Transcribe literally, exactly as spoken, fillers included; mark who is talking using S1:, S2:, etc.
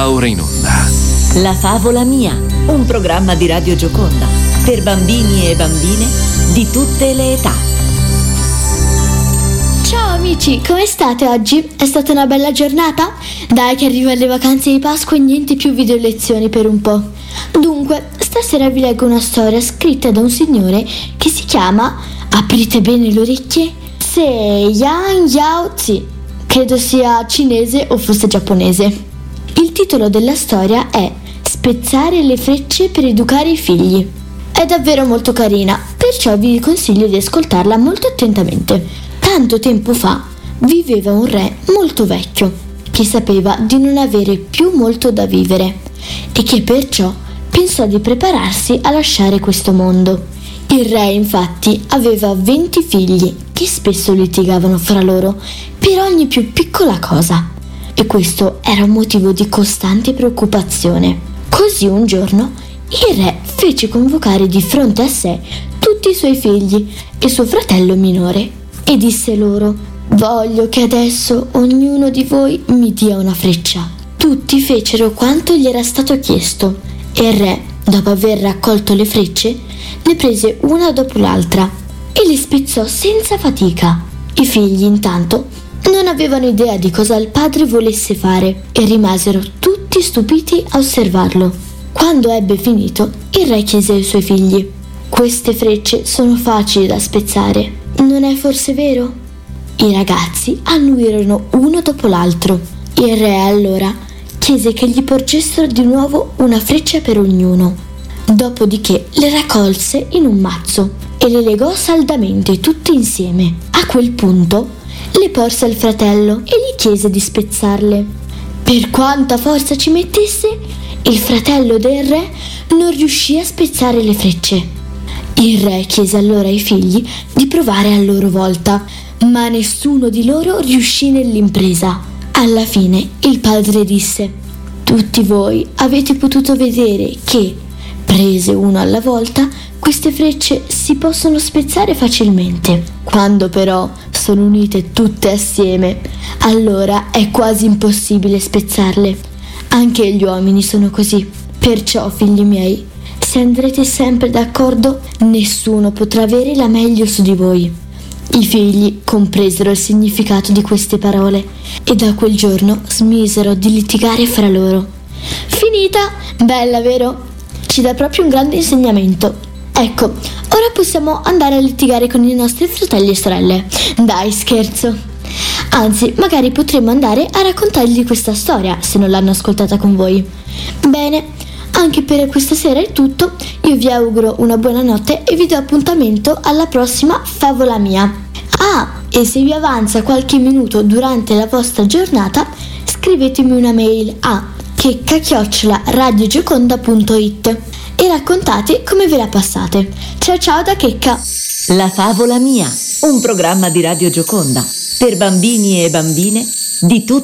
S1: Va ora in onda
S2: La favola mia, un programma di Radio Gioconda per bambini e bambine di tutte le età.
S3: Ciao amici, come state oggi? È stata una bella giornata? Dai che arrivano le vacanze di Pasqua e niente più video lezioni per un po'. Dunque, stasera vi leggo una storia scritta da un signore che si chiama, aprite bene le orecchie, Se Yang Yao Zi. Credo sia cinese o forse giapponese. Il titolo della storia è Spezzare le frecce per educare i figli. È davvero molto carina, perciò vi consiglio di ascoltarla molto attentamente. Tanto tempo fa viveva un re molto vecchio che sapeva di non avere più molto da vivere e che perciò pensò di prepararsi a lasciare questo mondo. Il re infatti aveva venti figli che spesso litigavano fra loro per ogni più piccola cosa e questo era un motivo di costante preoccupazione. Così un giorno il re fece convocare di fronte a sé tutti i suoi figli e suo fratello minore e disse loro: voglio che adesso ognuno di voi mi dia una freccia. Tutti fecero quanto gli era stato chiesto e il re, dopo aver raccolto le frecce, ne prese una dopo l'altra e le spezzò senza fatica. I figli intanto non avevano idea di cosa il padre volesse fare e rimasero tutti stupiti a osservarlo. Quando ebbe finito, il re chiese ai suoi figli: queste frecce sono facili da spezzare, non è forse vero? I ragazzi annuirono uno dopo l'altro. Il re allora chiese che gli porgessero di nuovo una freccia per ognuno. Dopodiché le raccolse in un mazzo e le legò saldamente tutte insieme. A quel punto le porse al fratello e gli chiese di spezzarle. Per quanta forza ci mettesse, il fratello del re non riuscì a spezzare le frecce. Il re chiese allora ai figli di provare a loro volta, ma nessuno di loro riuscì nell'impresa. Alla fine il padre disse: tutti voi avete potuto vedere che, prese uno alla volta, queste frecce si possono spezzare facilmente. Quando però sono unite tutte assieme, allora è quasi impossibile spezzarle. Anche gli uomini sono così. Perciò, figli miei, se andrete sempre d'accordo, nessuno potrà avere la meglio su di voi. I figli compresero il significato di queste parole e da quel giorno smisero di litigare fra loro. Finita? Bella, vero? Ci dà proprio un grande insegnamento. Ecco, ora possiamo andare a litigare con i nostri fratelli e sorelle. Dai, scherzo. Anzi, magari potremmo andare a raccontargli questa storia se non l'hanno ascoltata con voi. Bene, anche per questa sera è tutto. Io vi auguro una buona notte e vi do appuntamento alla prossima favola mia. Ah, e se vi avanza qualche minuto durante la vostra giornata, scrivetemi una mail a checca chiocciola radiogioconda punto it e raccontate come ve la passate. Ciao ciao da Checca.
S2: La favola mia, un programma di Radio Gioconda per bambini e bambine di tutte